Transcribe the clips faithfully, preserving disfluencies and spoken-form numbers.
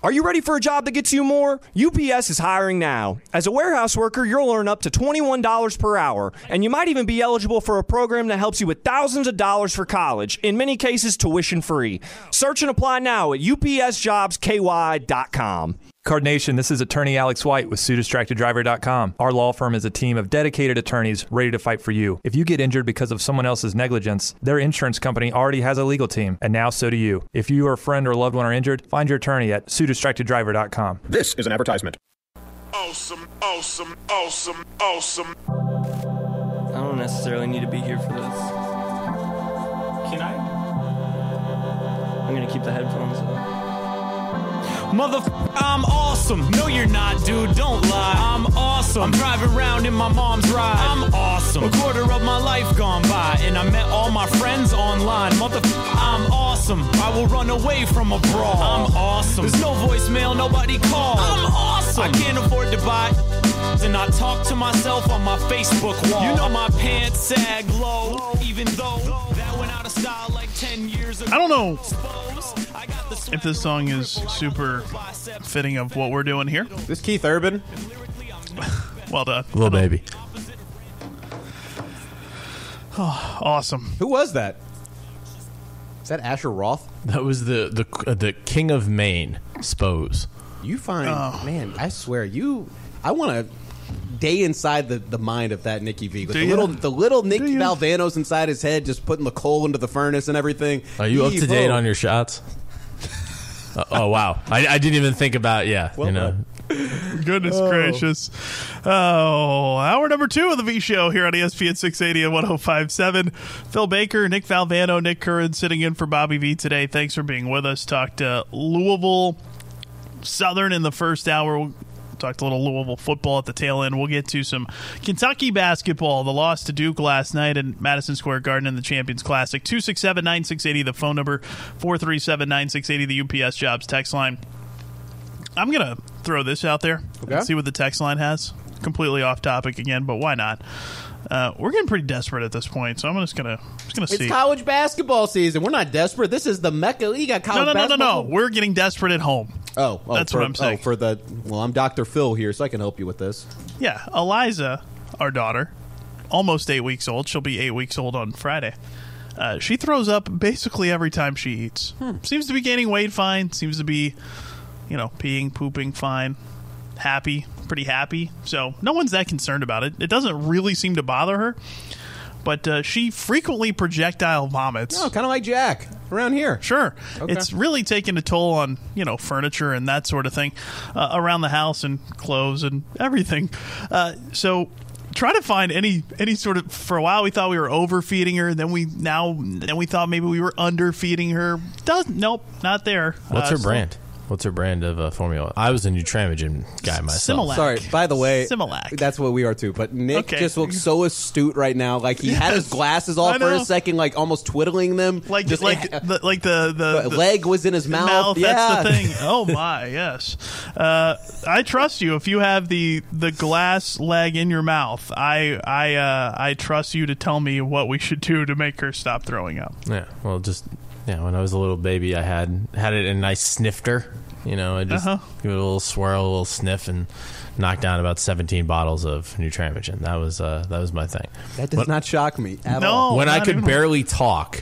Are you ready for a job that gets you more? U P S is hiring now. As a warehouse worker, you'll earn up to twenty-one dollars per hour, and you might even be eligible for a program that helps you with thousands of dollars for college, in many cases tuition free. Search and apply now at U P S jobs K Y dot com. Card Nation, this is attorney Alex White with Sue Distracted Driver dot com. Our law firm is a team of dedicated attorneys ready to fight for you. If you get injured because of someone else's negligence, their insurance company already has a legal team, and now so do you. If you or a friend or loved one are injured, find your attorney at Sue Distracted Driver dot com. This is an advertisement. Awesome, awesome, awesome, awesome. I don't necessarily need to be here for this. Can I? I'm gonna keep the headphones on. Motherfucker, I'm awesome. No, you're not, dude. Don't lie. I'm awesome. I'm driving around in my mom's ride. I'm awesome. A quarter of my life gone by, and I met all my friends online. Motherfucker, I'm awesome. I will run away from a brawl. I'm awesome. There's no voicemail, nobody calls. I'm awesome. I can't afford to buy, and I talk to myself on my Facebook wall. You know my pants sag low, even though that went out of style like ten years ago. I don't know if this song is super fitting of what we're doing here. This Keith Urban. Well done. Little baby. Oh, awesome. Who was that? Is that Asher Roth? That was the the uh, the King of Maine, Spose. You find, Oh. man, I swear, you, I want to day inside the, the mind of that Nicky V. With Do the you? little, the little Nick Do you? Valvanos inside his head, just putting the coal into the furnace and everything. Are you up to date Evo. on your shots? uh, oh wow, I, I didn't even think about yeah. Well you know, Goodness Oh. gracious. Oh, hour number two of the V Show here on E S P N six eighty and one oh five point seven. Phil Baker, Nick Valvano, Nick Curran sitting in for Bobby V today. Thanks for being with us. Talked to Louisville Southern in the first hour. We'll talked a little Louisville football at the tail end. We'll get to some Kentucky basketball. The loss to Duke last night in Madison Square Garden in the Champions Classic. two six seven, nine six eight zero, the phone number. four three seven, nine six eight zero, the U P S Jobs text line. I'm going to throw this out there Okay. and see what the text line has. Completely off topic again, but why not? Uh, we're getting pretty desperate at this point, so I'm just going to just gonna It's see. college basketball season. We're not desperate. This is the Mecca. You got college No, no, no, no, basketball. no. We're getting desperate at home. Oh, oh, That's for, what I'm saying. Oh, for the, well, I'm Doctor Phil here, so I can help you with this. Yeah, Eliza, our daughter, almost eight weeks old. She'll be eight weeks old on Friday. Uh, she throws up basically every time she eats. Hmm. Seems to be gaining weight fine. Seems to be, you know, peeing, pooping fine. Happy, pretty happy. So no one's that concerned about it. It doesn't really seem to bother her. But uh, she frequently projectile vomits. Oh, kind of like Jack around here. Sure. Okay. It's really taken a toll on, you know, furniture and that sort of thing uh, around the house and clothes and everything. Uh, so try to find any any sort of, for a while we thought we were overfeeding her, then we now then we thought maybe we were underfeeding her. Does nope, not there. what's Uh, her so- brand? What's her brand of uh, formula? I was a Nutramigen guy myself. Similac. Sorry, by the way, Similac. that's what we are too. But Nick Okay. just looks so astute right now. Like he had his Yes. glasses I off for know. a second, like almost twiddling them. Like just like the, like the the, the the leg was in his mouth. mouth, yeah. that's the thing. Oh my, yes. Uh, I trust you. If you have the, the glass leg in your mouth, I I uh, I trust you to tell me what we should do to make her stop throwing up. Yeah, well, just yeah. When I was a little baby, I had had it in a nice snifter. You know, I just Uh-huh. give it a little swirl, a little sniff, and knock down about seventeen bottles of Nutramigen. That was uh, that was my thing. That does But not shock me at No. all. when I not could even- barely talk,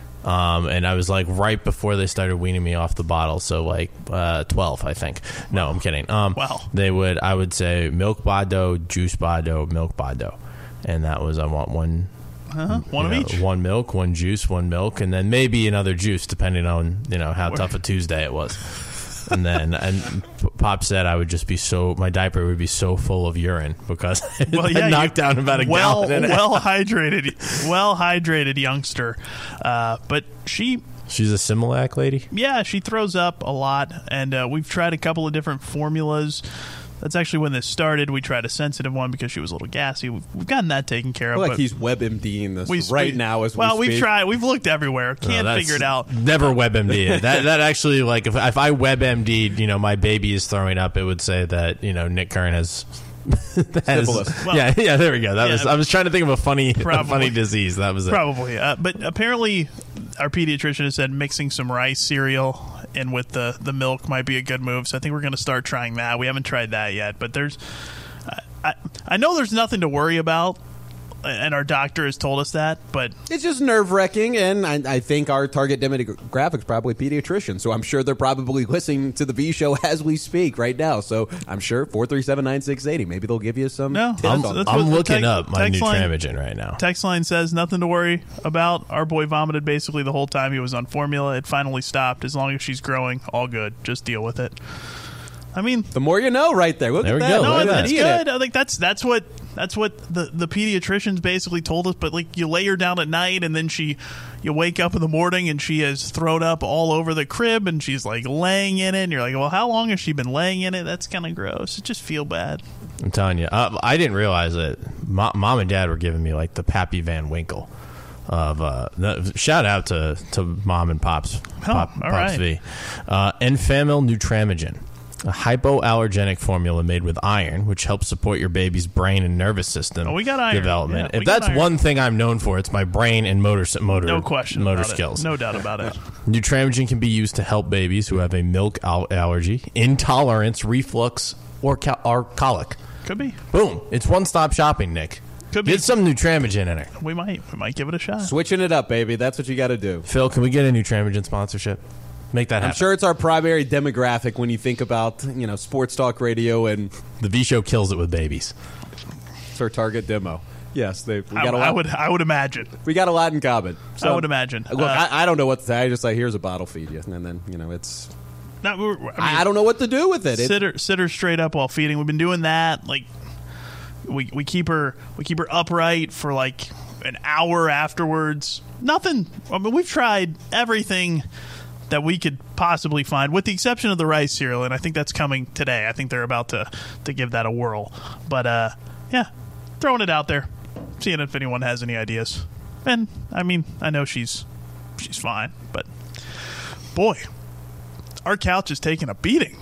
um, and I was like right before they started weaning me off the bottle, so like uh, twelve, I think. No, I'm kidding. Um, Wow. They would, I would say, milk Bado, juice Bado, milk Bado, and that was I want one. Uh-huh. One of you know, each. One milk, one juice, one milk, and then maybe another juice, depending on you know how tough a Tuesday it was. And then, and Pop said I would just be so, my diaper would be so full of urine because Well, I yeah, knocked you- down about a well, gallon. in it. well hydrated, well hydrated youngster. Uh, but she, She's a Similac lady. yeah, she throws up a lot, and uh, we've tried a couple of different formulas. That's actually when this started. We tried a sensitive one because she was a little gassy. We've, we've gotten that taken care I of. feel like but he's WebMDing this we, right we- now as well, we we've speak. tried. We've looked everywhere. No, Can't that's figure it out. Never WebMD it. That that actually like if if I WebMD'd, you know, my baby is throwing up, it would say that you know Nick Curran has. has Syphilis. Well, yeah, yeah. There we go. That yeah, was. I was trying to think of a funny, a probably. funny disease. That was it. Probably. Uh, but apparently, our pediatrician has said mixing some rice cereal in with the, the milk might be a good move. So I think we're going to start trying that. We haven't tried that yet, but there's I, I know there's nothing to worry about, and our doctor has told us that, but it's just nerve-wracking, and I, I think our target demographic is probably pediatricians, so I'm sure they're probably listening to the V Show as we speak right now, so I'm sure four three seven, nine six eight zero, maybe they'll give you some no, tips I'm, on that's it. I'm what the looking text- up my text line- Nutramigen right now. text line says nothing to worry about. Our boy vomited basically the whole time he was on formula. It finally stopped. As long as she's growing, all good. Just deal with it. I mean, The more you know right there. Look There at we that. go. no, Look at that. it's Idiot. good. I think that's that's what that's what the, the pediatricians basically told us. But like, you lay her down at night, and then she, you wake up in the morning, and she has thrown up all over the crib, and she's like laying in it. And you're like, well, how long has she been laying in it? That's kind of gross. It just feel bad. I'm telling you, uh, I didn't realize that Mo- mom and dad were giving me like the Pappy Van Winkle. Of uh, the, shout out to, to mom and pops, Pop, all pops right. V. Uh, Enfamil Nutramigen, a hypoallergenic formula made with iron, which helps support your baby's brain and nervous system Oh, we got iron. development. Yeah, we if got that's iron. one thing I'm known for, it's my brain and motor motor No question. motor about skills. It. No doubt about it. Nutramigen can be used to help babies who have a milk al- allergy, intolerance, reflux, or, cal- or colic. Could be. Boom! It's one-stop shopping, Nick. Could be. Get some Nutramigen in it. We might. We might give it a shot. Switching it up, baby. That's what you got to do. Phil, can we get a Nutramigen sponsorship? Make that happen. I'm sure it's our primary demographic when you think about, you know, sports talk radio, and The V Show kills it with babies. it's our target demo. Yes, they. We I, got a lot. I would. I would imagine. We got a lot in common. So, I would imagine. Look, Uh, I, I don't know what to say. I just like, here's a bottle, feed you, and then you know it's. Not, I, mean, I, I don't know what to do with it. It- sit her, sit her straight up while feeding. We've been doing that. Like, we we keep her we keep her upright for like an hour afterwards. Nothing. I mean, we've tried everything that we could possibly find, with the exception of the rice cereal, and I think that's coming today. I think they're about to to give that a whirl. But uh, yeah, throwing it out there, seeing if anyone has any ideas. And I mean, I know she's she's fine, but boy, our couch is taking a beating.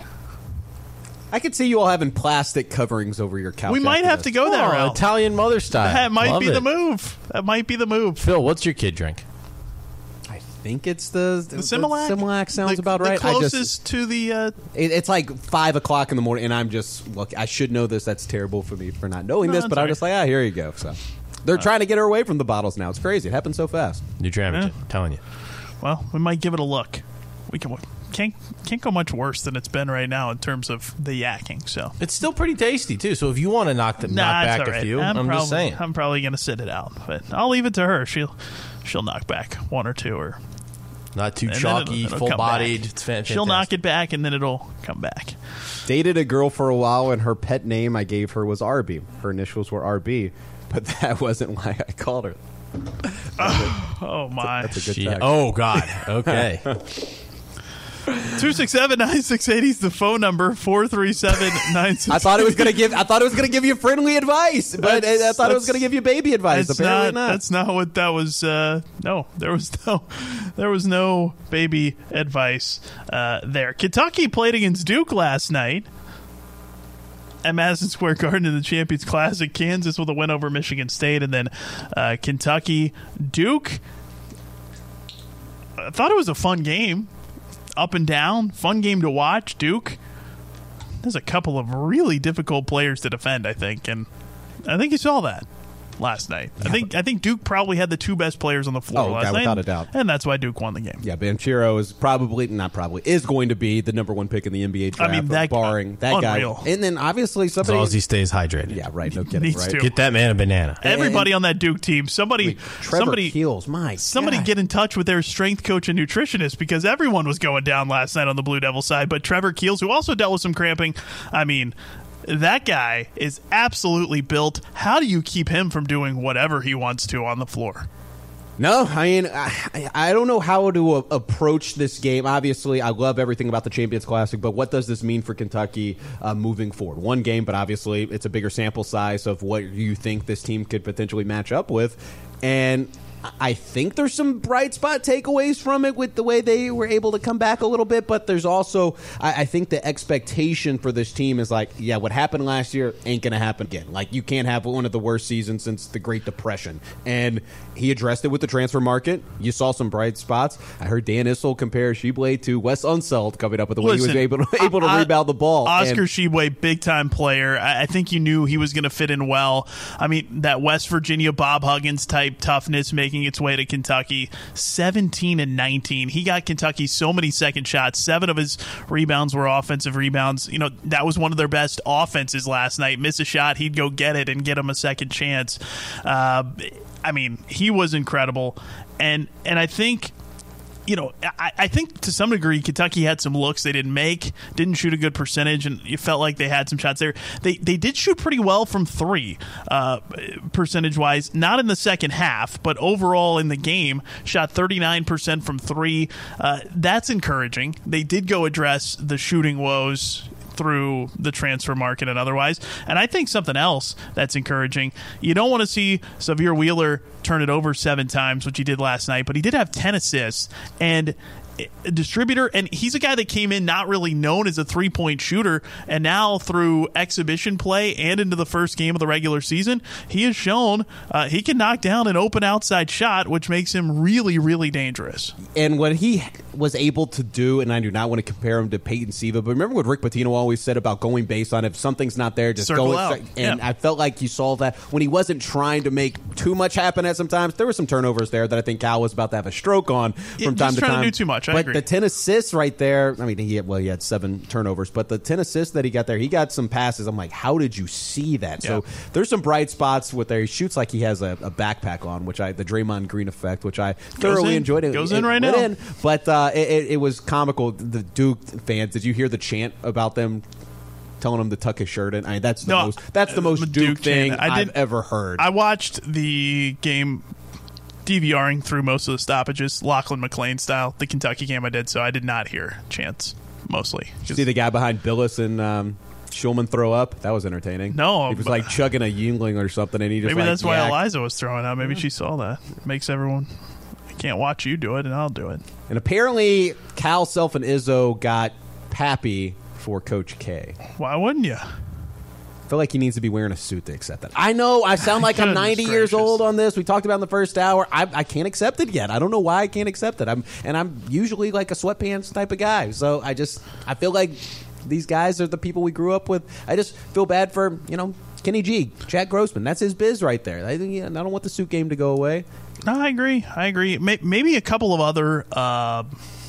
I could see you all having plastic coverings over your couch. We might after have this. to go that Oh, route. Italian mother style. That might Love be it. the move. That might be the move. Phil, what's your kid drink? I think it's the The Similac? Similac sounds the, about the right. I closest just, to the. Uh, it, it's like five o'clock in the morning, and I'm just look. I should know this. That's terrible for me for not knowing No, this, that's but I'm all just like, ah, here you go. So they're trying to get her away from the bottles now. It's crazy. It happens so fast. Nutramigen. Yeah. Telling you. well, we might give it a look. We can can't can't go much worse than it's been right now in terms of the yakking. So It's still pretty tasty too. So if you want to knock the, nah, knock it's back all right. a few, I'm, I'm, probably, just saying. I'm probably gonna sit it out, but I'll leave it to her. She'll she'll knock back one or two, or Not too and then chalky, it'll- it'll full come bodied. back. It's fan- She'll fantastic. knock it back, and then it'll come back. Dated a girl for a while, and her pet name I gave her was Arby. Her initials were R B, but that wasn't why I called her. Oh my! That's a good She- text. oh God. Okay. Two six seven nine six eight is the phone number. Four three seven nine six. I thought it was gonna give. I thought it was gonna give you friendly advice, but That's- I thought it was that's- gonna give you baby advice. That's Apparently not, not. That's not what that was. Uh, no, there was no, there was no baby advice uh, there. Kentucky played against Duke last night at Madison Square Garden in the Champions Classic. Kansas with a win over Michigan State, and then uh, Kentucky Duke. I thought it was a fun game, up and down, fun game to watch. Duke. There's a couple of really difficult players to defend, I think, and I think you saw that last night. I think I think Duke probably had the two best players on the floor Oh, last yeah, night, without a doubt. and that's why Duke won the game. Yeah, Banchero is probably not probably is going to be the number one pick in the N B A draft. I mean, that- barring that unreal. guy, and then obviously As somebody. long as he stays hydrated. yeah, right. No kidding. Needs Right. to. Get that man a banana. Everybody on that Duke team, somebody, Trevor somebody, Keels, my somebody God. get in touch with their strength coach and nutritionist, because everyone was going down last night on the Blue Devil side. But Trevor Keels, who also dealt with some cramping, I mean, that guy is absolutely built. How do you keep him from doing whatever he wants to on the floor? No, I mean, I, I don't know how to uh, approach this game. Obviously, I love everything about the Champions Classic, but what does this mean for Kentucky uh, moving forward? One game, but obviously it's a bigger sample size of what you think this team could potentially match up with. And I think there's some bright spot takeaways from it with the way they were able to come back a little bit, but there's also, I, I think the expectation for this team is like, yeah, what happened last year ain't going to happen again. Like, you can't have one of the worst seasons since the Great Depression. And he addressed it with the transfer market. You saw some bright spots. I heard Dan Issel compare Sheboy to Wes Unseld coming up with the way Listen, he was able to, able to I, rebound the ball. Oscar and, Sheboy, big-time player. I, I think you knew he was going to fit in well. I mean, that West Virginia Bob Huggins-type toughness making its way to Kentucky. seventeen and nineteen. He got Kentucky so many second shots. Seven of his rebounds were offensive rebounds. You know, that was one of their best offenses last night. Miss a shot, he'd go get it and get him a second chance. Uh, I mean, he was incredible. And and I think... You know, I, I think to some degree Kentucky had some looks they didn't make, didn't shoot a good percentage, and it felt like they had some shots there. They they did shoot pretty well from three, uh, percentage-wise, not in the second half, but overall in the game, shot thirty-nine percent from three. Uh, that's encouraging. They did go address the shooting woes through the transfer market and otherwise. And I think something else that's encouraging, you don't want to see Xavier Wheeler turn it over seven times, which he did last night, but he did have ten assists and a distributor, and he's a guy that came in not really known as a three-point shooter, and now through exhibition play and into the first game of the regular season, he has shown uh, he can knock down an open outside shot, which makes him really, really dangerous. And what he was able to do, and I do not want to compare him to Peyton Siva, but remember what Rick Pitino always said about going based on if something's not there, just Circle go out. And yeah. I felt like you saw that when he wasn't trying to make too much happen at some times. There were some turnovers there that I think Cal was about to have a stroke on from Yeah, time just to trying time. to do too much. I but agree. the ten assists right there, I mean, he had, well, he had seven turnovers, but the ten assists that he got there, he got some passes. I'm like, how did you see that? Yeah. So there's some bright spots with there. He shoots like he has a, a backpack on, which I, the Draymond Green effect, which I thoroughly in. enjoyed. It Goes it in right went now. in, but uh, it, it, it was comical. The Duke fans, did you hear the chant about them telling him to tuck his shirt in? I mean, that's the No, most that's the most uh, Duke, Duke thing chant. I I've did- ever heard. I watched the game DVRing through most of the stoppages, Lachlan McLean style. The Kentucky game I did, so I did not hear chants mostly. Did you see the guy behind Billis and um, Schulman throw up? That was entertaining. No, he was but- like chugging a Yingling or something, and he just Maybe like, that's why yacked. Eliza was throwing out. Maybe she saw that. It makes everyone. I can't watch you do it, and I'll do it. And apparently, Cal Self and Izzo got Pappy for Coach K. Why wouldn't you? I feel like he needs to be wearing a suit to accept that. I know I sound like I'm Goodness ninety years gracious. old on this. We talked about it in the first hour. I, I can't accept it yet. I don't know why I can't accept it. I'm and I'm usually like a sweatpants type of guy. So I just I feel like these guys are the people we grew up with. I just feel bad for you know Kenny G, Jack Grossman. That's his biz right there. I think yeah, I don't want the suit game to go away. No, I agree. I agree. May- Maybe a couple of other uh,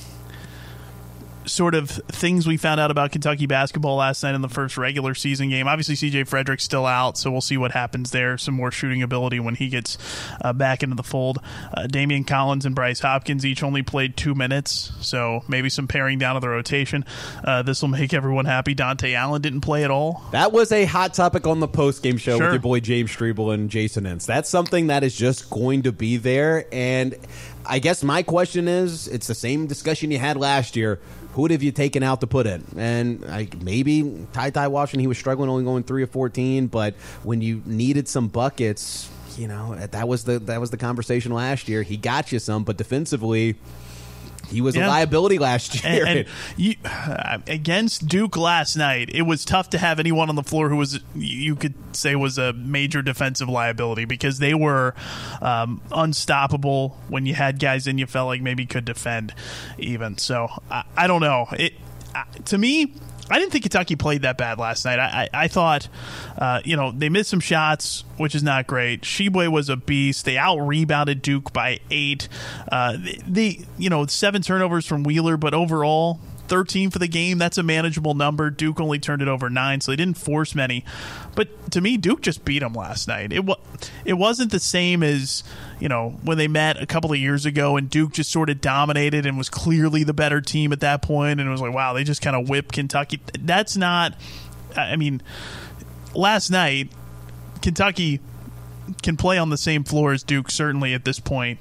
sort of things we found out about Kentucky basketball last night in the first regular season game. Obviously, C J Frederick's still out, so we'll see what happens there. Some more shooting ability when he gets uh, back into the fold. Uh, Damian Collins and Bryce Hopkins each only played two minutes, so maybe some paring down of the rotation. Uh, this will make everyone happy. Dante Allen didn't play at all. That was a hot topic on the post-game show Sure. with your boy James Strebel and Jason Ince. That's something that is just going to be there. And I guess my question is, it's the same discussion you had last year. Who have you taken out to put in? And I, maybe Ty Ty Washington, he was struggling, only going three of fourteen. But when you needed some buckets, you know that was the that was the conversation last year. He got you some, but defensively, he was Yeah. a liability last year. And, and you, uh, against Duke last night, it was tough to have anyone on the floor who was you could say was a major defensive liability because they were um, unstoppable when you had guys in you felt like maybe could defend even. So I, I don't know. It uh, to me. I didn't think Kentucky played that bad last night. I, I, I thought, uh, you know, they missed some shots, which is not great. Sheboy was a beast. They out-rebounded Duke by eight. Uh, the, the, you know, seven turnovers from Wheeler, but overall, thirteen for the game. That's a manageable number. Duke only turned it over nine, so they didn't force many. But to me, Duke just beat them last night. It, wa- it wasn't the same as, you know, when they met a couple of years ago and Duke just sort of dominated and was clearly the better team at that point, and it was like, wow, they just kind of whipped Kentucky. That's not, I mean, last night, Kentucky can play on the same floor as Duke, certainly at this point, but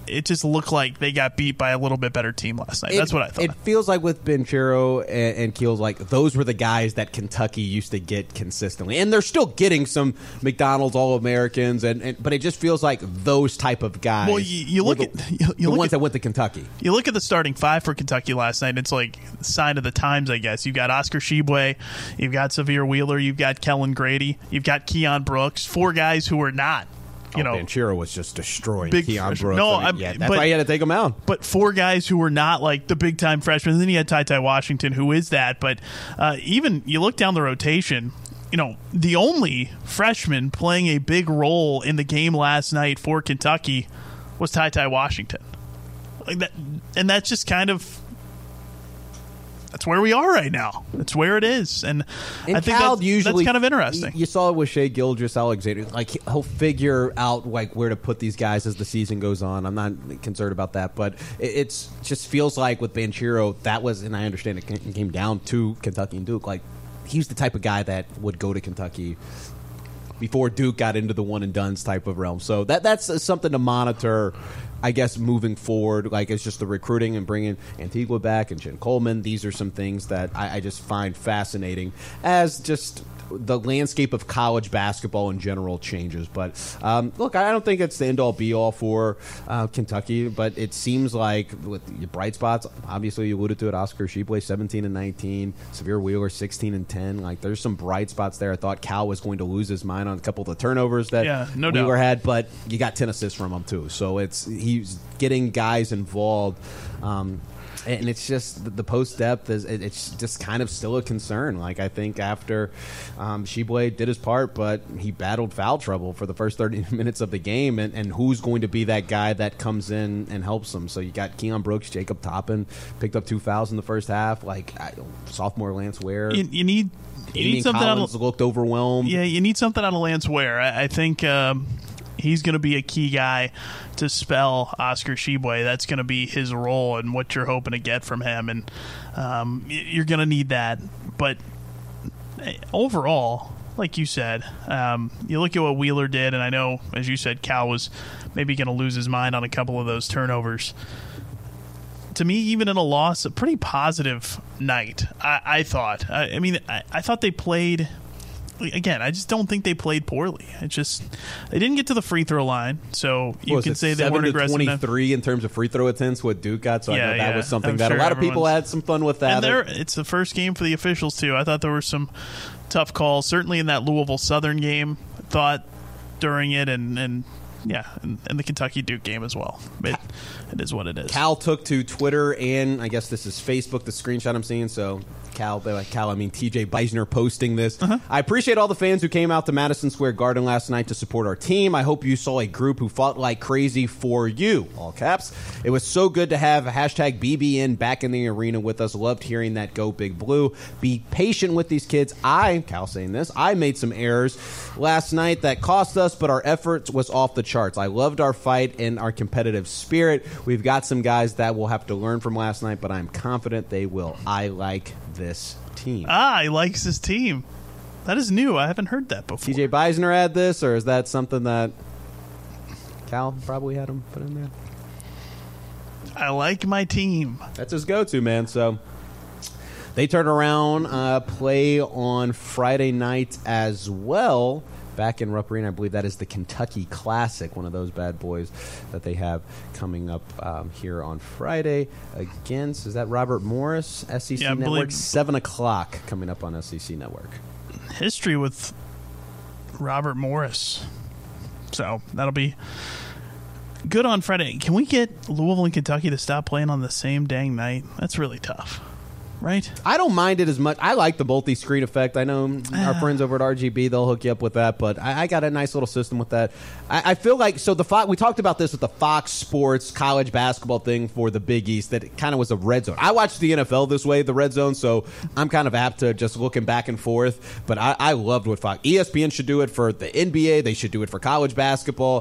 it just looked like they got beat by a little bit better team last night. It, That's what I thought. It feels like with Banchero and, and Keels, like those were the guys that Kentucky used to get consistently, and they're still getting some McDonald's All-Americans, and, and but it just feels like those type of guys. Well, you, you look the, at you, you the look ones at, that went to Kentucky. You look at the starting five for Kentucky last night. It's like a sign of the times, I guess. You've got Oscar Tshiebwe, you've got Severe Wheeler, you've got Kellen Grady, you've got Keon Brooks, four guys who are not. You know, oh, Banchero was just destroying big Keon freshman. Brooks. No, I mean, I'm- yeah, that's but- why he had to take him out. But four guys who were not like the big time freshmen. And then you had Ty Ty Washington, who is that. But uh, even you look down the rotation, you know, the only freshman playing a big role in the game last night for Kentucky was Ty Ty Washington. Like that, and that's just kind of. That's where we are right now. That's where it is, and, And I think Cal that's, usually, that's kind of interesting. You saw it with Shea Gilgeous-Alexander. Like he'll figure out like where to put these guys as the season goes on. I'm not concerned about that, but it it's just feels like with Banchero that was, and I understand it came- came down to Kentucky and Duke. Like he's the type of guy that would go to Kentucky before Duke got into the one and dones type of realm. So that that's something to monitor, I guess, moving forward. Like it's just the recruiting and bringing Antigua back and Jen Coleman. These are some things that I, I just find fascinating as just the landscape of college basketball in general changes. But um, look, I don't think it's the end-all be-all for uh, Kentucky, but it seems like with your bright spots, obviously you alluded to it, Oscar Tshiebwe, seventeen and nineteen, Severe Wheeler, sixteen and ten. Like there's some bright spots there. I thought Cal was going to lose his mind on a couple of the turnovers that Yeah, no doubt. Wheeler had, but you got ten assists from him too. So it's he's getting guys involved. Um, And it's just the post depth is it, it's just kind of still a concern. Like I think after um, Tshiebwe did his part, but he battled foul trouble for the first thirty minutes of the game. And, and who's going to be that guy that comes in and helps him? So you got Keon Brooks, Jacob Toppin picked up two fouls in the first half. Like I, sophomore Lance Ware, You, you need you Damian need something out Collins of, looked overwhelmed. Yeah, you need something out of Lance Ware. I, I think um, he's going to be a key guy to spell Oscar Tshiebwe. That's going to be his role and what you're hoping to get from him, and um, y- you're going to need that. But eh, overall, like you said, um, you look at what Wheeler did, and I know, as you said, Cal was maybe going to lose his mind on a couple of those turnovers. To me, even in a loss, a pretty positive night, I, I thought. I, I mean, I, I thought they played... Again, I just don't think they played poorly. It just they didn't get to the free throw line, so you What was can it, say they seven weren't to aggressive enough. twenty-three in terms of free throw attempts what Duke got. So I Yeah, know that yeah. was something I'm that sure a lot of people everyone's- had some fun with that. And there, it's the first game for the officials too. I thought there were some tough calls, certainly in that Louisville Southern game. I thought during it, and and yeah, and, and the Kentucky Duke game as well. It, it is what it is. Cal took to Twitter and I guess this is Facebook, the screenshot I'm seeing. So Cal, by Cal, I mean T J Beisner posting this. Uh-huh. I appreciate all the fans who came out to Madison Square Garden last night to support our team. I hope you saw a group who fought like crazy for you, all caps. It was so good to have hashtag B B N back in the arena with us. Loved hearing that Go Big Blue. Be patient with these kids. I, Cal saying this, I made some errors last night that cost us, but our effort was off the charts. I loved our fight and our competitive spirit. We've got some guys that will have to learn from last night, but I'm confident they will. I like this team. Ah, he likes his team. That is new. I haven't heard that before. T J Beisner had this, or is that something that Cal probably had him put in there? I like my team. That's his go-to, man. So they turn around, uh, play on Friday night as well. Back in Rupp Arena, I believe that is the Kentucky Classic, one of those bad boys that they have coming up um, here on Friday against, is that Robert Morris, S E C Yeah, I Network? believe- seven o'clock coming up on S E C Network. History with Robert Morris. So that'll be good on Friday. Can we get Louisville and Kentucky to stop playing on the same dang night? That's really tough, right? I don't mind it as much. I like the multi-screen effect. I know our friends over at R G B, they'll hook you up with that, but I, I got a nice little system with that. I, I feel like, so the Fox, we talked about this with the Fox Sports college basketball thing for the Big East, that it kind of was a red zone. I watched the N F L this way, the red zone, so I'm kind of apt to just looking back and forth, but I, I loved what Fox, E S P N should do it for the N B A, they should do it for college basketball.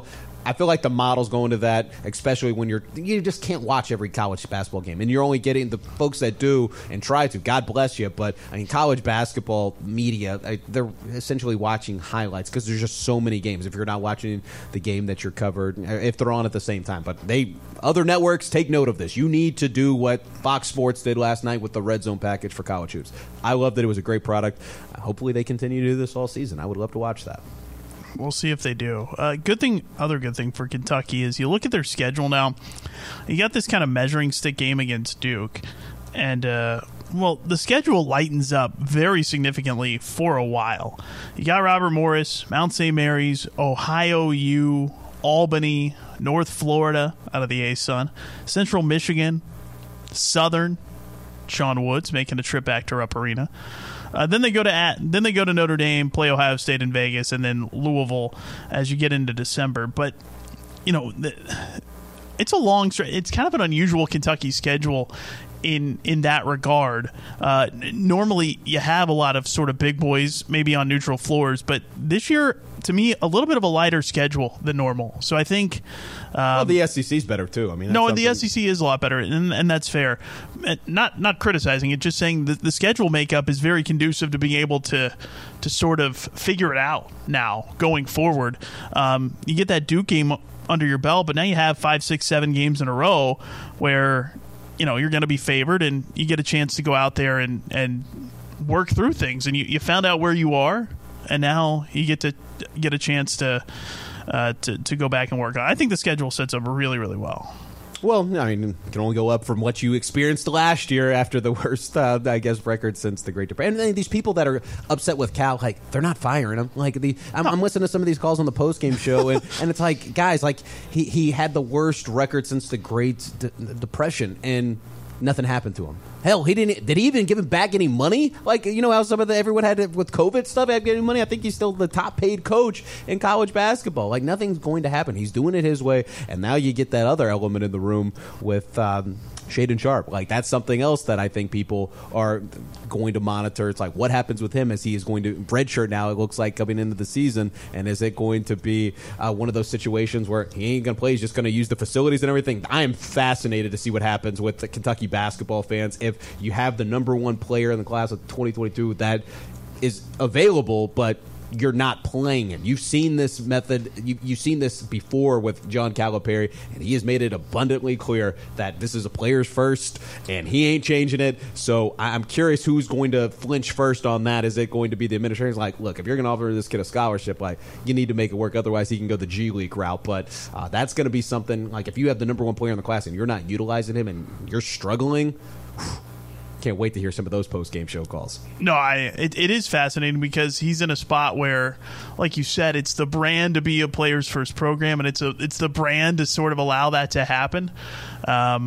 I feel like the model's going to that, especially when you're you just can't watch every college basketball game, and you're only getting the folks that do and try to. God bless you, but I mean, college basketball media, I, they're essentially watching highlights because there's just so many games. If you're not watching the game that you're covered, if they're on at the same time, but they other networks take note of this. You need to do what Fox Sports did last night with the Red Zone package for college hoops. I love that it was a great product. Hopefully, they continue to do this all season. I would love to watch that. We'll see if they do. Uh, good thing, other good thing for Kentucky is you look at their schedule now. You got this kind of measuring stick game against Duke, and uh, well, the schedule lightens up very significantly for a while. You got Robert Morris, Mount Saint Mary's, Ohio U, Albany, North Florida out of the A S U N, Central Michigan, Southern, Sean Woods making a trip back to Rupp Arena. Uh, then they go to at, then they go to Notre Dame, play Ohio State in Vegas, and then Louisville as you get into December. But you know, the, it's a long stretch. It's kind of an unusual Kentucky schedule in in that regard. Uh, normally, you have a lot of sort of big boys, maybe on neutral floors, but this year, to me, a little bit of a lighter schedule than normal. So I think. Um, well, the S E C is better too. I mean, no, something- the S E C is a lot better, and, and that's fair. Not not criticizing it, just saying that the schedule makeup is very conducive to being able to to sort of figure it out now going forward. Um, you get that Duke game under your belt, but now you have five, six, seven games in a row where you know you're going to be favored, and you get a chance to go out there and and work through things, and you, you found out where you are, and now you get to get a chance to. Uh, to, to go back and work on. I think the schedule sets up really, really well. Well, I mean, it can only go up from what you experienced last year after the worst, uh, I guess, record since the Great Depression. And these people that are upset with Cal, like, they're not firing him. Like, the I'm, I'm listening to some of these calls on the postgame show, and, and it's like, guys, like, he, he had the worst record since the Great D- Depression, and nothing happened to him. Hell, he didn't. Did he even give him back any money? Like, you know how some of the everyone had it with COVID stuff, had getting money. I think he's still the top paid coach in college basketball. Like, nothing's going to happen. He's doing it his way, and now you get that other element in the room with um, Shaedon Sharpe. Like, that's something else that I think people are going to monitor. It's like, what happens with him as he is going to redshirt now? It looks like coming into the season, and is it going to be uh, one of those situations where he ain't going to play? He's just going to use the facilities and everything. I am fascinated to see what happens with the Kentucky basketball fans if you have the number one player in the class of twenty twenty-two that is available, but you're not playing him. You've seen this method. You, you've seen this before with John Calipari, and he has made it abundantly clear that this is a player's first, and he ain't changing it. So I'm curious who's going to flinch first on that. Is it going to be the administration? Like, look, if you're going to offer this kid a scholarship, like, you need to make it work. Otherwise, he can go the G League route. But uh, that's going to be something, like, if you have the number one player in the class and you're not utilizing him and you're struggling, whew, can't wait to hear some of those post-game show calls. No, I it, it is fascinating because he's in a spot where, like you said, it's the brand to be a player's first program, and it's a it's the brand to sort of allow that to happen. Um,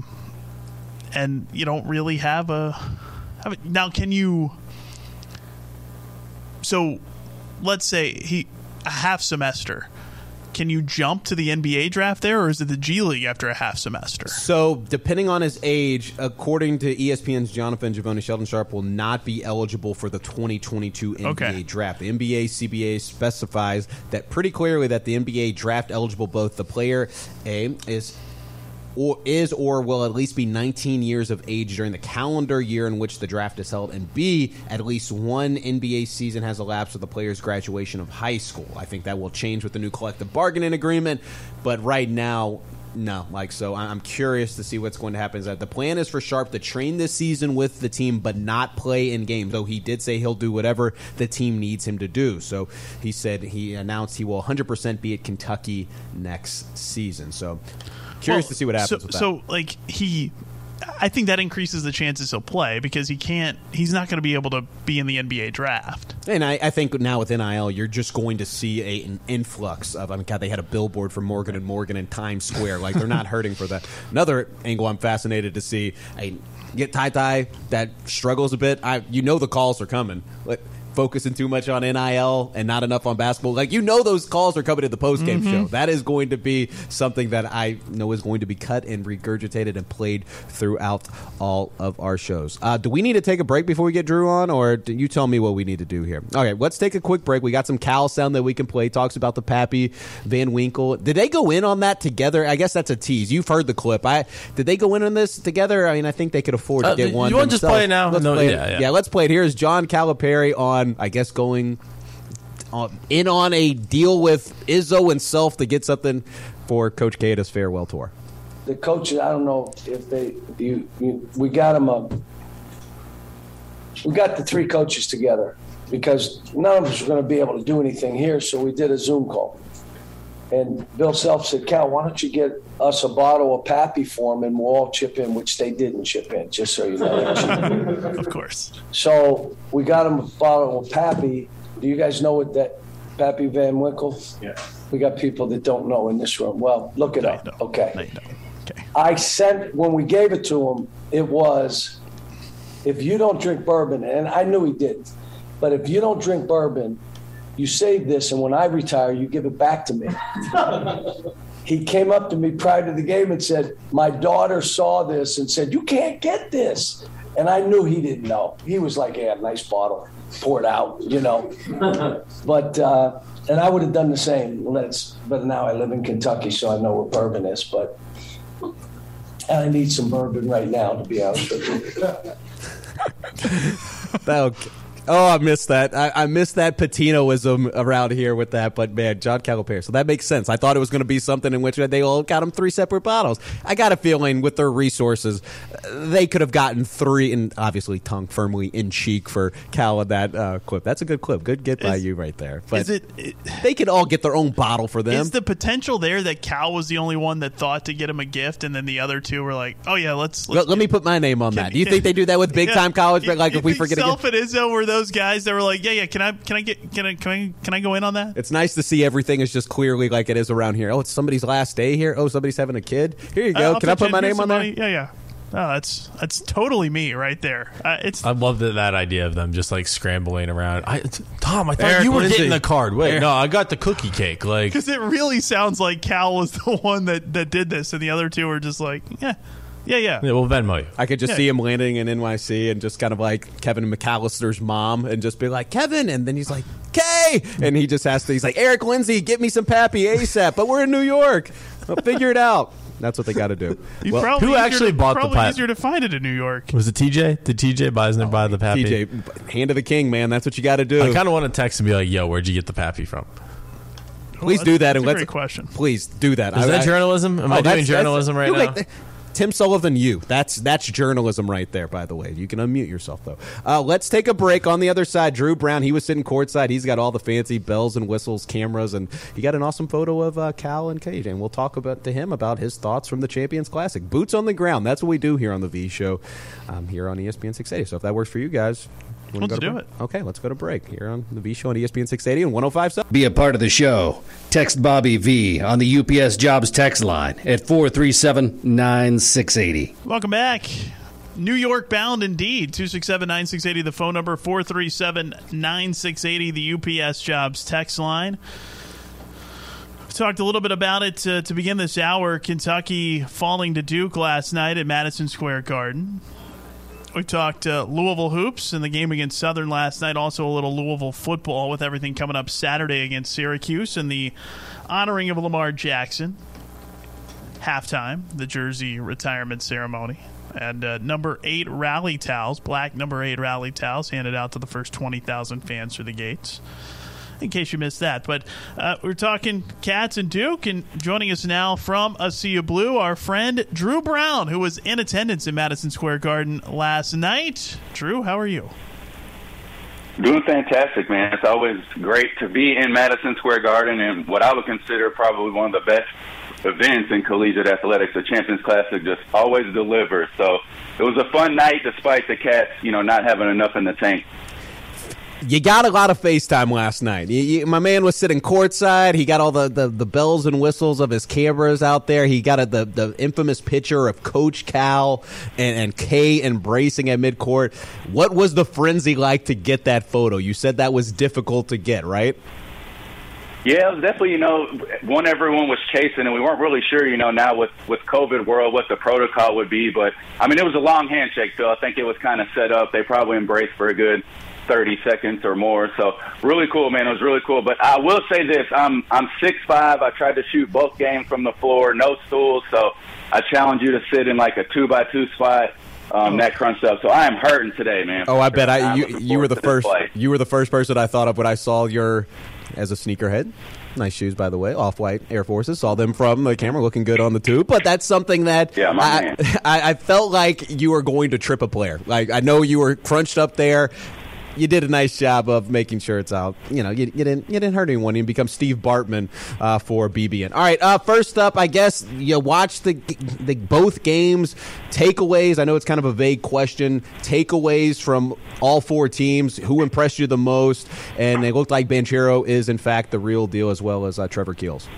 and you don't really have a, have a now. Can you? So, let's say he a half semester. Can you jump to the N B A draft there, or is it the G League after a half semester? So, depending on his age, according to E S P N's Jonathan Givony, Shaedon Sharpe will not be eligible for the twenty twenty-two N B A Okay. draft. The N B A C B A specifies that pretty clearly that the N B A draft eligible, both the player A is or is or will at least be nineteen years of age during the calendar year in which the draft is held, and B, at least one N B A season has elapsed with the player's graduation of high school. I think that will change with the new collective bargaining agreement, but right now, no. Like, so I'm curious to see what's going to happen. Is that the plan is for Sharpe to train this season with the team but not play in games, though he did say he'll do whatever the team needs him to do. So he said he announced he will one hundred percent be at Kentucky next season. So curious Well, to see what happens so, with that. So, like, he, I think that increases the chances he'll play because he can't, he's not going to be able to be in the N B A draft. And I, I think now with N I L, you're just going to see a, an influx of, I mean, God, they had a billboard for Morgan and Morgan in Times Square. Like, they're not hurting for that. Another angle I'm fascinated to see, I get Ty Ty that struggles a bit. I, you know the calls are coming. Like, focusing too much on N I L and not enough on basketball. Like, you know those calls are coming to the post-game Mm-hmm. show. That is going to be something that I know is going to be cut and regurgitated and played throughout all of our shows. Uh, do we need to take a break before we get Drew on, or do you tell me what we need to do here? Okay, let's take a quick break. We got some Cal sound that we can play. Talks about the Pappy Van Winkle. Did they go in on that together? I guess that's a tease. You've heard the clip. I Did they go in on this together? I mean, I think they could afford to Uh, get one. you want to just themselves. play it now? Let's No, play yeah, it. yeah. yeah, let's play it. Here's John Calipari on, I guess, going on, in on a deal with Izzo and Self to get something for Coach K at his farewell tour. The coaches, I don't know if they, you, you we got them up. We got the three coaches together because none of us were going to be able to do anything here, so we did a Zoom call. And Bill Self said, Cal, why don't you get us a bottle of Pappy for them and we'll all chip in, which they didn't chip in, just so you know. Of course. So we got them a bottle of Pappy. Do you guys know what that Pappy Van Winkle? Yeah. We got people that don't know in this room. Well, look it No, up. no. Okay. No, no. Okay. I sent, when we gave it to him, it was, if you don't drink bourbon, and I knew he didn't, but if you don't drink bourbon, you save this, and when I retire, you give it back to me. He came up to me prior to the game and said, my daughter saw this and said, you can't get this. And I knew he didn't know. He was like, yeah, nice bottle. Pour it out, you know. But, uh, and I would have done the same. Let's, but now I live in Kentucky, so I know what bourbon is. But I need some bourbon right now, to be honest with you. Okay. Oh, I missed that. I, I missed that Patinoism around here with that. But, man, John Calipari. So that makes sense. I thought it was going to be something in which they all got him three separate bottles. I got a feeling with their resources, they could have gotten three, and obviously tongue firmly in cheek for Cal in that uh, clip. That's a good clip. Good get by Is- you right there. But Is it, it they could all get their own bottle for them. is the potential there that Cal was the only one that thought to get him a gift, and then the other two were like, "Oh yeah, let's." let's let, let me put my name on Can- that. Do you can- think they do that with big time college? You- Like you if we think forget Self again? and Izzo were those guys that were like, "Yeah, yeah, can I, can I get, can I, can I, can I go in on that?" It's nice to see everything is just clearly like it is around here. Oh, it's somebody's last day here. Oh, somebody's having a kid. Here you go. I'll Can I pitch put in. my Here's name on some there? money. Yeah, yeah. Oh, that's that's totally me right there. Uh, it's I love that, that idea of them just like scrambling around. I, Tom, I thought Eric, you were what is getting it? the card. Wait, Eric. no, I got the cookie cake. Like, because it really sounds like Cal was the one that, that did this, and the other two were just like, yeah, yeah, yeah. yeah, well, Venmo you. I could just Yeah. see him landing in N Y C and just kind of like Kevin McAllister's mom and just be like, Kevin. And then he's like, Kay. And he just has to, he's like, Eric Lindsay, get me some Pappy ASAP. But we're in New York. I'll figure it out. That's what they got to do. You Well, probably who easier actually to, bought the probably pipe? easier to find it in New York. Was it T J? Did T J Beisner buy the Pappy? T J, hand of the king, man. That's what you got to do. I kind of want to text and be like, yo, where'd you get the Pappy from? Please Oh, do that. that's and a let's, great question. Please do that. Is I- that I- journalism? Am Oh, I that's- doing journalism that's- right you now? like the- Tim Sullivan, you. That's that's journalism right there, by the way. You can unmute yourself, though. Uh, let's take a break. On the other side, Drew Brown, he was sitting courtside. He's got all the fancy bells and whistles, cameras, and he got an awesome photo of uh, Cal and K J. And we'll talk about to him about his thoughts from the Champions Classic. Boots on the ground. That's what we do here on the V Show, um, here on E S P N six eighty. So if that works for you guys, you wanna Let's go to do break? it. Okay, let's go to break here on the V Show on E S P N six eighty and one oh five point seven. Be a part of the show. Text Bobby V on the U P S Jobs text line at four three seven, nine six eight zero. Welcome back. New York bound indeed. two six seven, nine six eight zero, the phone number. four three seven, nine six eight zero, the U P S Jobs text line. We talked a little bit about it uh, to begin this hour. Kentucky falling to Duke last night at Madison Square Garden. We talked uh, Louisville hoops in the game against Southern last night. Also a little Louisville football with everything coming up Saturday against Syracuse and the honoring of Lamar Jackson. Halftime, the jersey retirement ceremony. And uh, number eight rally towels, black number eight rally towels, handed out to the first twenty thousand fans through the gates. In case you missed that. But uh, we're talking Cats and Duke, and joining us now from A Sea of Blue, our friend Drew Brown, who was in attendance in Madison Square Garden last night. Drew, how are you? Doing fantastic, man. It's always great to be in Madison Square Garden and what I would consider probably one of the best events in collegiate athletics. The Champions Classic just always delivers. So it was a fun night despite the Cats, you know, not having enough in the tank. You got a lot of FaceTime last night. You, you, my man was sitting courtside. He got all the, the, the bells and whistles of his cameras out there. He got a, the, the infamous picture of Coach Cal and, and Kay embracing at midcourt. What was the frenzy like to get that photo? You said that was difficult to get, right? Yeah, it was definitely, you know, one everyone was chasing, and we weren't really sure, you know, now with, with COVID world what the protocol would be. But, I mean, it was a long handshake, Phil. I think it was kind of set up. They probably embraced for a good thirty seconds or more. So really cool, man. It was really cool. But I will say this. I'm I'm six five. I tried to shoot both games from the floor, no stools. So I challenge you to sit in like a two-by-two spot. Um, that crunched up, so I am hurting today, man. Oh, I bet I I'm you you were the first play. you were the first person I thought of when I saw your as a sneakerhead. Nice shoes, by the way, off-white Air Forces. Saw them from the camera, looking good on the tube. But that's something that yeah, my I, man. I I felt like you were going to trip a player. Like I know you were crunched up there. You did a nice job of making sure it's out. You know, you, you didn't you didn't hurt anyone. You become Steve Bartman uh, for B B N. All right, uh, first up, I guess you watched the the both games. Takeaways. I know it's kind of a vague question. Takeaways from all four teams. Who impressed you the most? And it looked like Banchero is in fact the real deal, as well as uh, Trevor Keels.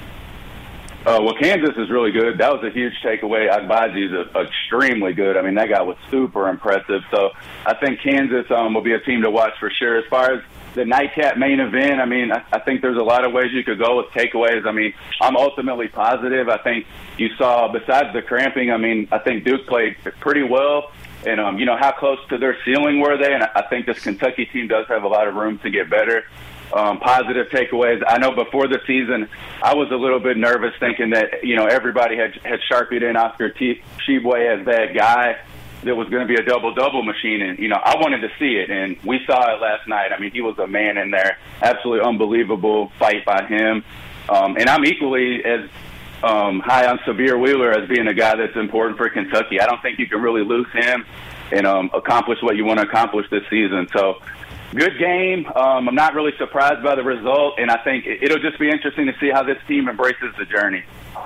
Uh, well, Kansas is really good. That was a huge takeaway. Agbaji is a, extremely good. I mean, that guy was super impressive. So I think Kansas um, will be a team to watch for sure. As far as the nightcap main event, I mean, I, I think there's a lot of ways you could go with takeaways. I mean, I'm ultimately positive. I think you saw, besides the cramping, I mean, I think Duke played pretty well. And, um, you know, how close to their ceiling were they? And I think this Kentucky team does have a lot of room to get better. Um, positive takeaways. I know before the season, I was a little bit nervous thinking that, you know, everybody had had Sharpied in Oscar T- Tshiebwe as that guy that was going to be a double-double machine. And, you know, I wanted to see it, and we saw it last night. I mean, he was a man in there. Absolutely unbelievable fight by him. Um, and I'm equally as um, high on Sahvir Wheeler as being a guy that's important for Kentucky. I don't think you can really lose him and um, accomplish what you want to accomplish this season. So, good game. Um, I'm not really surprised by the result, and I think it'll just be interesting to see how this team embraces the journey.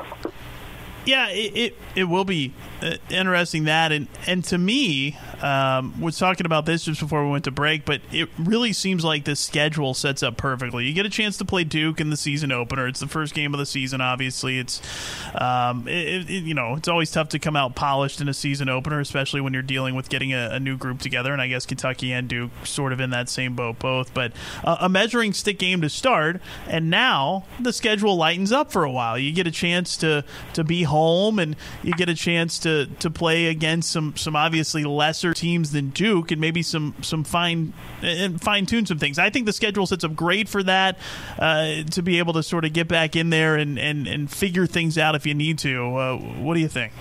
Yeah, it it, it will be uh, interesting that, and and to me, um, was talking about this just before we went to break, but it really seems like the schedule sets up perfectly. You get a chance to play Duke in the season opener. It's the first game of the season. Obviously, it's um, it, it, you know, it's always tough to come out polished in a season opener, especially when you're dealing with getting a, a new group together. And I guess Kentucky and Duke sort of in that same boat, both. But uh, a measuring stick game to start, and now the schedule lightens up for a while. You get a chance to to be home, and you get a chance to to play against some some obviously lesser teams than Duke, and maybe some some fine and fine tune some things. I think the schedule sets up great for that, uh, to be able to sort of get back in there and and and figure things out if you need to. Uh, what do you think?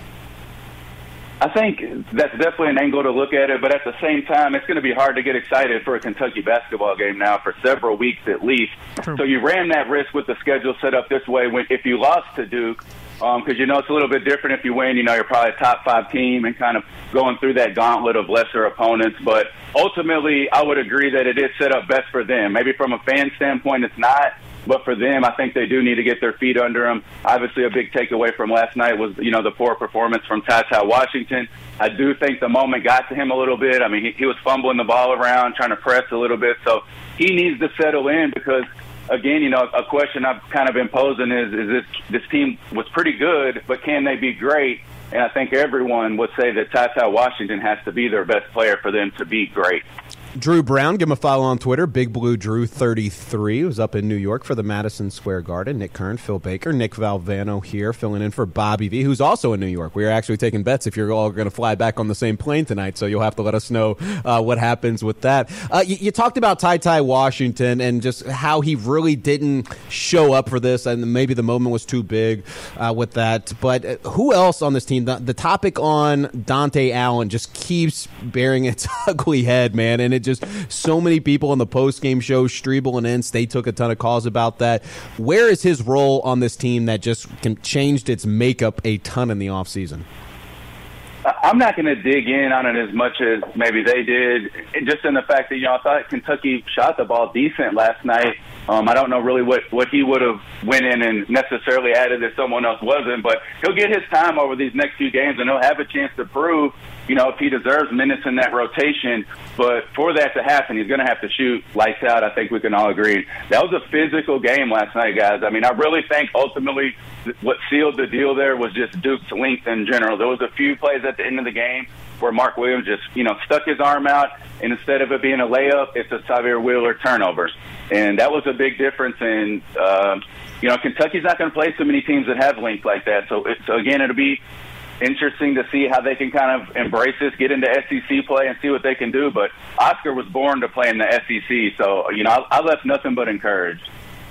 I think that's definitely an angle to look at it, but at the same time, it's going to be hard to get excited for a Kentucky basketball game now for several weeks at least. True. So you ran that risk with the schedule set up this way. When if you lost to Duke, because um, you know it's a little bit different if you win. You know you're probably a top five team and kind of going through that gauntlet of lesser opponents. But ultimately, I would agree that it is set up best for them. Maybe from a fan standpoint, it's not. But for them, I think they do need to get their feet under them. Obviously, a big takeaway from last night was, you know, the poor performance from Ty Ty Washington. I do think the moment got to him a little bit. I mean, he, he was fumbling the ball around, trying to press a little bit. So he needs to settle in because, again, you know, a question I've kind of been posing is, is this, this team was pretty good, but can they be great? And I think everyone would say that Ty Ty Washington has to be their best player for them to be great. Drew Brown, give him a follow on Twitter. Big Blue Drew thirty-three was up in New York for the Madison Square Garden. Nick Kern, Phil Baker, Nick Valvano here filling in for Bobby V, who's also in New York. We are actually taking bets if you're all going to fly back on the same plane tonight, so you'll have to let us know uh, what happens with that. Uh, you, you talked about Ty Ty Washington and just how he really didn't show up for this, and maybe the moment was too big uh, with that. But uh, who else on this team? The, the topic on Dante Allen just keeps bearing its ugly head, man, and it just so many people on the post-game show, Strebel and Ince, they took a ton of calls about that. Where is his role on this team that just can, changed its makeup a ton in the offseason? I'm not going to dig in on it as much as maybe they did, just in the fact that, you know, I thought Kentucky shot the ball decent last night. Um, I don't know really what, what he would have went in and necessarily added that someone else wasn't, but he'll get his time over these next few games, and he'll have a chance to prove, you know, if he deserves minutes in that rotation. But for that to happen, he's going to have to shoot lights out. I think we can all agree. That was a physical game last night, guys. I mean, I really think ultimately what sealed the deal there was just Duke's length in general. There was a few plays at the end of the game where Mark Williams just, you know, stuck his arm out, and instead of it being a layup, it's a Sahvir Wheeler turnover. And that was a big difference. And, uh, you know, Kentucky's not going to play so many teams that have length like that. So, it, so again, it'll be interesting to see how they can kind of embrace this, get into S E C play and see what they can do. But Oscar was born to play in the S E C. So, you know, I, I left nothing but encouraged.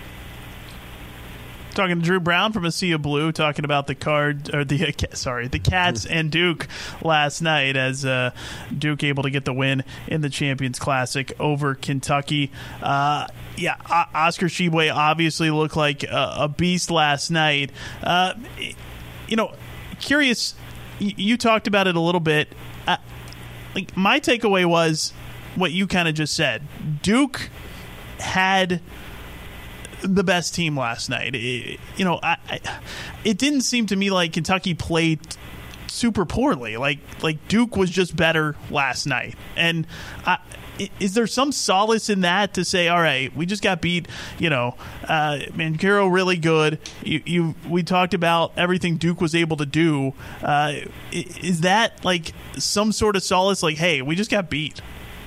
Talking to Drew Brown from ASIA Blue, talking about the card or the uh, sorry the Cats and Duke last night, as uh, Duke able to get the win in the Champions Classic over Kentucky. Uh, yeah, o- Oscar Tshiebwe obviously looked like a, a beast last night. Uh, you know, curious. Y- you talked about it a little bit. Uh, like my takeaway was what you kind of just said. Duke had the best team last night. It, you know, I, I, it didn't seem to me like Kentucky played super poorly. Like like Duke was just better last night. And I, is there some solace in that to say, all right, we just got beat? You know, uh, Banchero really good. You, you we talked about everything Duke was able to do. Uh, is that like some sort of solace? Like, hey, we just got beat.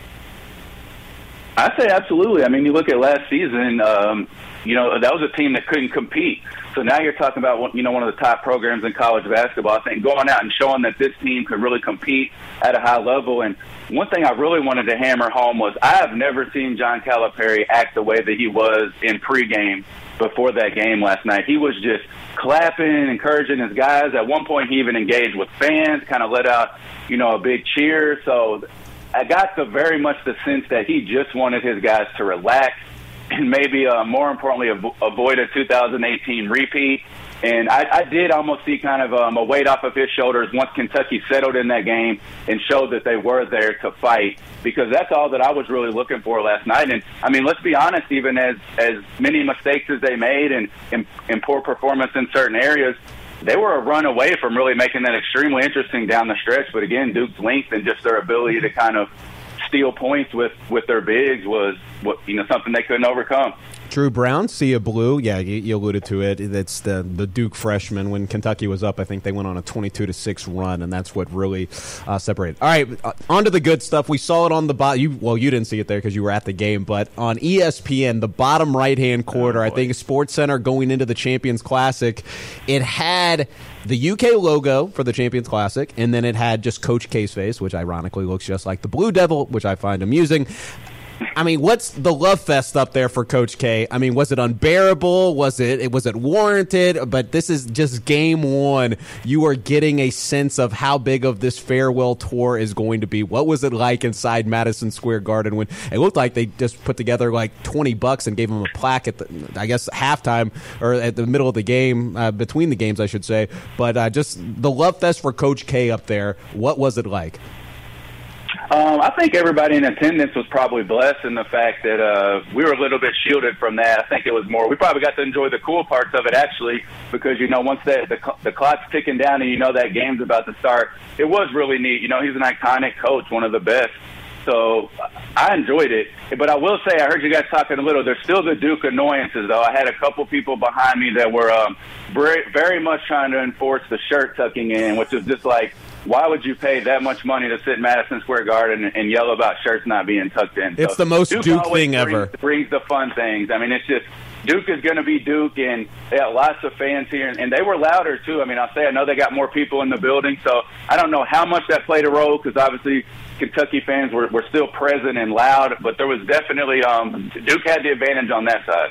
I say absolutely. I mean, you look at last season. Um, You know, that was a team that couldn't compete. So now you're talking about, you know, one of the top programs in college basketball. I think going out and showing that this team could really compete at a high level. And one thing I really wanted to hammer home was I have never seen John Calipari act the way that he was in pregame before that game last night. He was just clapping, encouraging his guys. At one point, he even engaged with fans, kind of let out, you know, a big cheer. So I got the very much the sense that he just wanted his guys to relax and maybe uh, more importantly av- avoid a two thousand eighteen repeat. And I, I did almost see kind of um, a weight off of his shoulders once Kentucky settled in that game and showed that they were there to fight, because that's all that I was really looking for last night. And, I mean, let's be honest, even as, as many mistakes as they made and, and, and poor performance in certain areas, they were a run away from really making that extremely interesting down the stretch. But, again, Duke's length and just their ability to kind of steal points with, with their bigs was, what, you know, something they couldn't overcome. Drew Brown, ASIA Blue. Yeah, you, you alluded to it. It's the the Duke freshman. When Kentucky was up, I think they went on a twenty-two to six run, and that's what really uh, separated. All right, uh, on to the good stuff. We saw it on the bottom. You, well, you didn't see it there because you were at the game, but on E S P N, the bottom right-hand corner, oh, I think SportsCenter going into the Champions Classic, it had the U K logo for the Champions Classic, and then it had just Coach K's face, which ironically looks just like the Blue Devil, which I find amusing. I mean, what's the love fest up there for Coach K? I mean, was it unbearable? Was it was it warranted? But this is just game one. You are getting a sense of how big of this farewell tour is going to be. What was it like inside Madison Square Garden when it looked like they just put together like twenty bucks and gave him a plaque at the, I guess, halftime or at the middle of the game, uh, between the games, I should say. But uh, just the love fest for Coach K up there. What was it like? Um, I think everybody in attendance was probably blessed in the fact that uh, we were a little bit shielded from that. I think it was more, we probably got to enjoy the cool parts of it, actually, because, you know, once that, the, the clock's ticking down and you know that game's about to start, it was really neat. You know, he's an iconic coach, one of the best. So I enjoyed it. But I will say, I heard you guys talking a little. There's still the Duke annoyances, though. I had a couple people behind me that were um, very, very much trying to enforce the shirt tucking in, which is just like, why would you pay that much money to sit in Madison Square Garden and, and yell about shirts not being tucked in? It's so the most Duke, Duke thing brings, ever. brings the fun things. I mean, it's just Duke is going to be Duke, and they got lots of fans here, and, and they were louder, too. I mean, I'll say I know they got more people in the building, so I don't know how much that played a role because obviously Kentucky fans were, were still present and loud, but there was definitely um, Duke had the advantage on that side.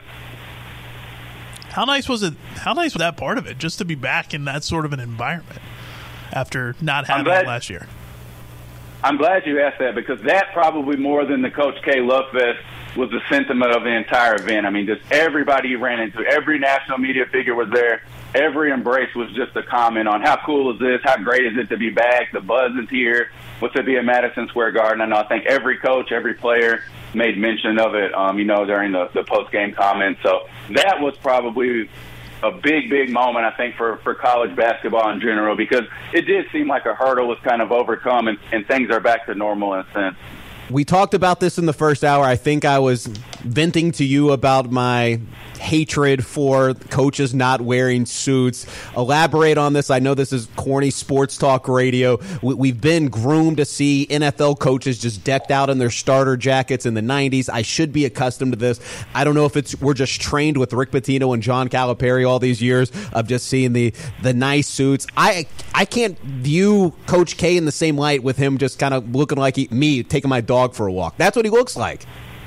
How nice was it? How nice was that part of it, just to be back in that sort of an environment after not having glad, it last year? I'm glad you asked that because that probably more than the Coach K Love Fest was the sentiment of the entire event. I mean, just everybody you ran into, every national media figure was there. Every embrace was just a comment on how cool is this, how great is it to be back, the buzz is here, what's it be at Madison Square Garden. I know I think every coach, every player made mention of it, um, you know, during the, the post-game comments. So that was probably a big, big moment, I think, for, for college basketball in general, because it did seem like a hurdle was kind of overcome, and, and things are back to normal in a sense. We talked about this in the first hour. I think I was venting to you about my hatred for coaches not wearing suits. Elaborate on this. I know this is corny sports talk radio. We've been groomed to see N F L coaches just decked out in their starter jackets in the nineties. I should be accustomed to this. I don't know if it's we're just trained with Rick Pitino and John Calipari all these years of just seeing the the nice suits. I I can't view Coach K in the same light with him just kind of looking like he, me taking my dog for a walk. That's what he looks like.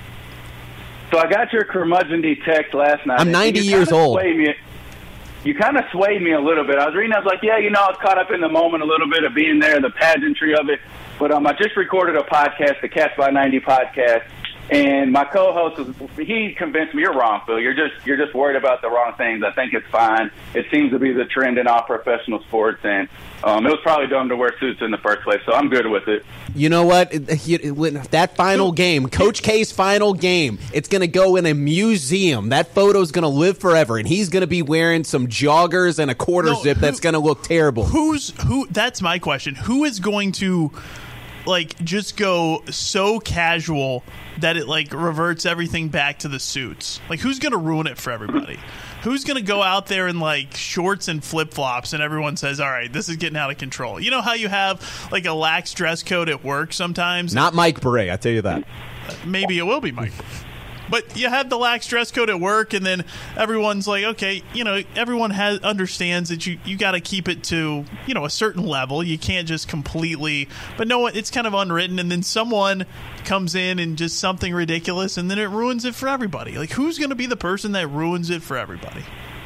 So I got your curmudgeon-y text last night. I'm ninety years old. Me, you kind of swayed me a little bit. I was reading, I was like, yeah, you know, I was caught up in the moment a little bit of being there, the pageantry of it. But um, I just recorded a podcast, the Cats by ninety podcast, and my co-host, was, he convinced me, you're wrong, Phil. You're just you're just worried about the wrong things. I think it's fine. It seems to be the trend in all professional sports, and um, it was probably dumb to wear suits in the first place, so I'm good with it. You know what? That final game, Coach K's final game, it's going to go in a museum. That photo's going to live forever, and he's going to be wearing some joggers and a quarter No, zip who- that's going to look terrible. Who's who? That's my question. Who is going to like just go so casual that it like reverts everything back to the suits? Like, who's going to ruin it for everybody? Who's going to go out there in like shorts and flip flops and everyone says, all right, this is getting out of control? You know how you have like a lax dress code at work sometimes? Not Mike Bray, I tell you that. Maybe it will be Mike. But you have the lax dress code at work, and then everyone's like, okay, you know, everyone has understands that you, you got to keep it to, you know, a certain level. You can't just completely, but no, it's kind of unwritten, and then someone comes in and just something ridiculous, and then it ruins it for everybody. Like, who's going to be the person that ruins it for everybody?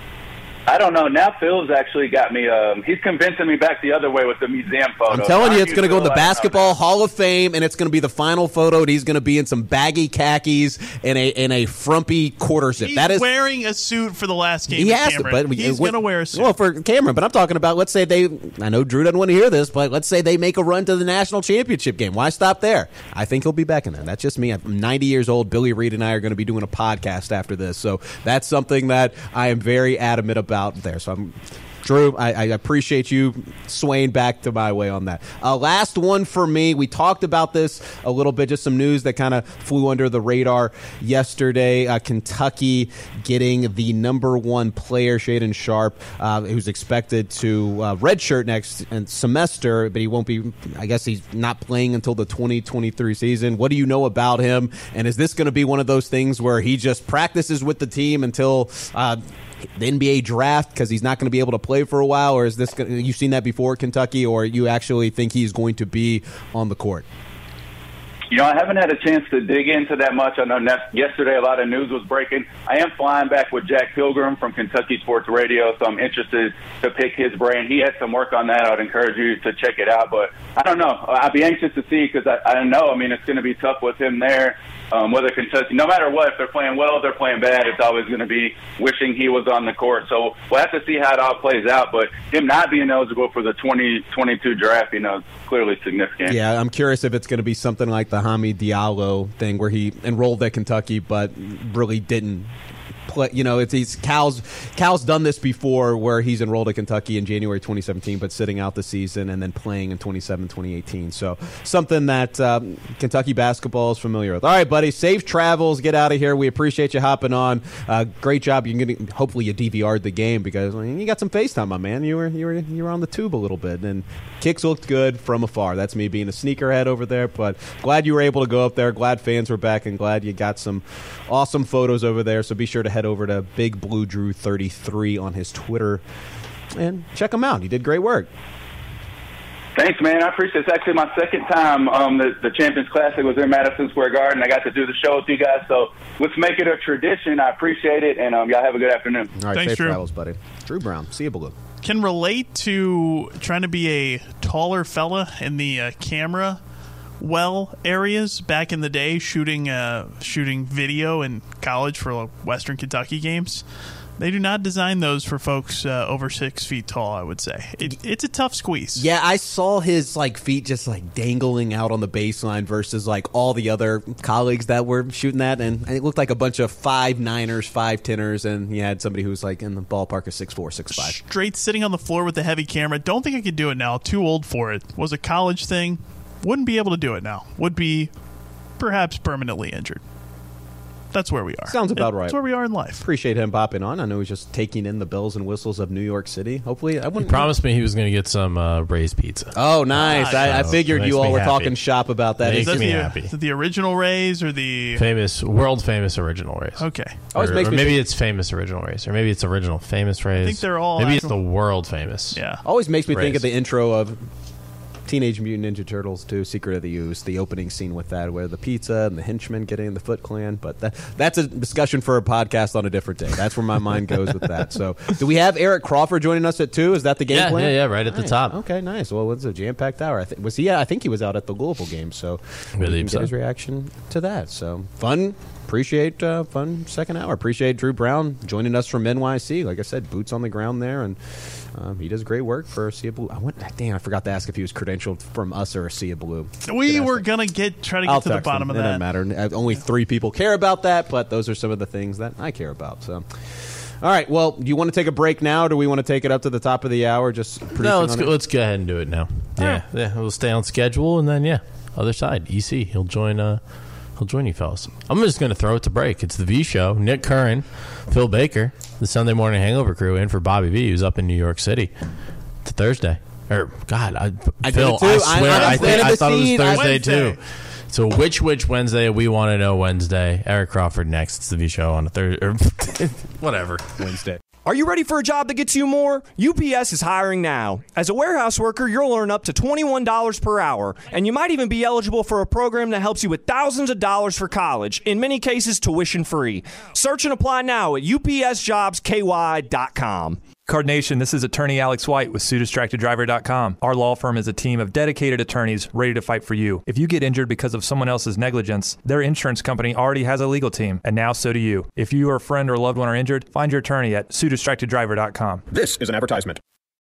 I don't know. Now Phil's actually got me. Um, he's convincing me back the other way with the museum photo. I'm telling you, it's going to go in the Phil, Basketball Hall of Fame, and it's going to be the final photo. And he's going to be in some baggy khakis and a in a frumpy quarter zip. He's that is wearing a suit for the last game. he with has to, Cameron. but he's going to wear a suit. Well, for Cameron, but I'm talking about. Let's say they. I know Drew doesn't want to hear this, but let's say they make a run to the national championship game. Why stop there? I think he'll be back in there. That's just me. I'm ninety years old. Billy Reed and I are going to be doing a podcast after this, so that's something that I am very adamant about there. So I'm. Drew, I, I appreciate you swaying back to my way on that. Uh, last one for me. We talked about this a little bit, just some news that kind of flew under the radar yesterday. Uh, Kentucky getting the number one player, Shaedon Sharpe, uh, who's expected to uh, redshirt next semester, but he won't be, I guess he's not playing until the twenty twenty-three season. What do you know about him? And is this going to be one of those things where he just practices with the team until uh, the N B A draft because he's not going to be able to play for a while, or is this gonna, you've seen that before at Kentucky, or you actually think he's going to be on the court? You know, I haven't had a chance to dig into that much. I know ne- yesterday a lot of news was breaking. I am flying back with Jack Pilgrim from Kentucky Sports Radio, so I'm interested to pick his brain. He had some work on that. I would encourage you to check it out. But I don't know. I'd be anxious to see because I, I know, I mean, it's going to be tough with him there. Um, whether Kentucky, no matter what, if they're playing well, if they're playing bad, it's always going to be wishing he was on the court. So we'll have to see how it all plays out. But him not being eligible for the twenty twenty-two draft, you know, is clearly significant. Yeah, I'm curious if it's going to be something like the Hamid Diallo thing where he enrolled at Kentucky but really didn't play. You know, it's he's Cal's Cal's done this before where he's enrolled at Kentucky in January twenty seventeen but sitting out the season and then playing in twenty-seven twenty eighteen. So something that um, Kentucky basketball is familiar with. All right, buddy, safe travels. Get out of here. We appreciate you hopping on. Uh, great job. You're getting, hopefully you D V R'd the game because I mean, you got some FaceTime, my man. You were you were you were on the tube a little bit and kicks looked good from afar. That's me being a sneakerhead over there, but glad you were able to go up there. Glad fans were back and glad you got some awesome photos over there. So be sure to head over to Big Blue Drew thirty-three on his Twitter and check him out. He did great work. Thanks, man. I appreciate it. It's actually my second time. Um, the, the Champions Classic was in Madison Square Garden. I got to do the show with you guys, so let's make it a tradition. I appreciate it, and um, y'all have a good afternoon. All right, Thanks, safe Drew. travels, buddy. Drew Brown, see you, Blue. Can relate to trying to be a taller fella in the uh, camera well areas back in the day, shooting uh, shooting video in college for like, Western Kentucky games. They do not design those for folks uh, over six feet tall, I would say. It, it's a tough squeeze. Yeah, I saw his like feet just like dangling out on the baseline versus like all the other colleagues that were shooting that, and it looked like a bunch of five niners, five teners, and you had somebody who was like in the ballpark of six four, six five. Straight sitting on the floor with the heavy camera. Don't think I could do it now. Too old for it. Was a college thing. Wouldn't be able to do it now. Would be perhaps permanently injured. That's where we are. Sounds about right. That's where we are in life. Appreciate him popping on. I know he's just taking in the bells and whistles of New York City. Hopefully, I wouldn't. He promised me he was going to get some uh, Ray's pizza. Oh, nice! I, I figured you all were happy. talking shop about that. Makes Is that me the, happy. Is it the original Rays or the famous, world famous original Rays? Okay. Always Or, makes or me maybe think- it's famous original Rays, or maybe it's original famous Rays. I think they're all Maybe it's actual- the world famous. Yeah. Always makes me think Rays. of the intro of Teenage Mutant Ninja Turtles two, Secret of the Ooze, the opening scene with that, where the pizza and the henchmen getting in the Foot Clan. But that, that's a discussion for a podcast on a different day. That's where my mind goes with that. So, do we have Eric Crawford joining us at two? Is that the game Yeah, plan? yeah, yeah, right at the Nice. top. Okay, nice. Well, it's a jam-packed hour. I think was he? Yeah, I think he was out at the Louisville game, so we Believe can get so. his reaction to that. So fun. Appreciate uh, fun second hour. Appreciate Drew Brown joining us from N Y C. Like I said, boots on the ground there, and um, he does great work for Sea of Blue. I went, damn, I forgot to ask if he was credentialed from us or Sea of Blue. We Did I were say- gonna get try to get I'll to the text bottom him. of It that. doesn't matter. Uh, Only three people care about that, but those are some of the things that I care about. So, all right. Well, do you want to take a break now, or do we want to take it up to the top of the hour? Just No, let's on go, it? let's go ahead and do it now. Yeah, yeah, we'll stay on schedule, and then yeah, other side, E C, he'll join. Uh, he'll join you fellas. I'm just going to throw it to break. It's the V Show. Nick Curran, Phil Baker, the Sunday Morning Hangover Crew, in for Bobby V, who's up in New York City. It's a Thursday. Or God, I, I Phil, did it too. I swear, I- I I, think, planted I the thought it was seed. I- Thursday Wednesday. too. So which which Wednesday? We want to know Wednesday. Eric Crawford next. It's the V Show on a Thursday. Whatever. Wednesday. Are you ready for a job that gets you more? U P S is hiring now. As a warehouse worker, you'll earn up to twenty-one dollars per hour, and you might even be eligible for a program that helps you with thousands of dollars for college, in many cases tuition free. Search and apply now at U P S jobs K Y dot com. Card Nation, this is attorney Alex White with sue distracted driver dot com. Our law firm is a team of dedicated attorneys ready to fight for you. If you get injured because of someone else's negligence, their insurance company already has a legal team, and now so do you. If you or a friend or loved one are injured, find your attorney at sue distracted driver dot com. This is an advertisement.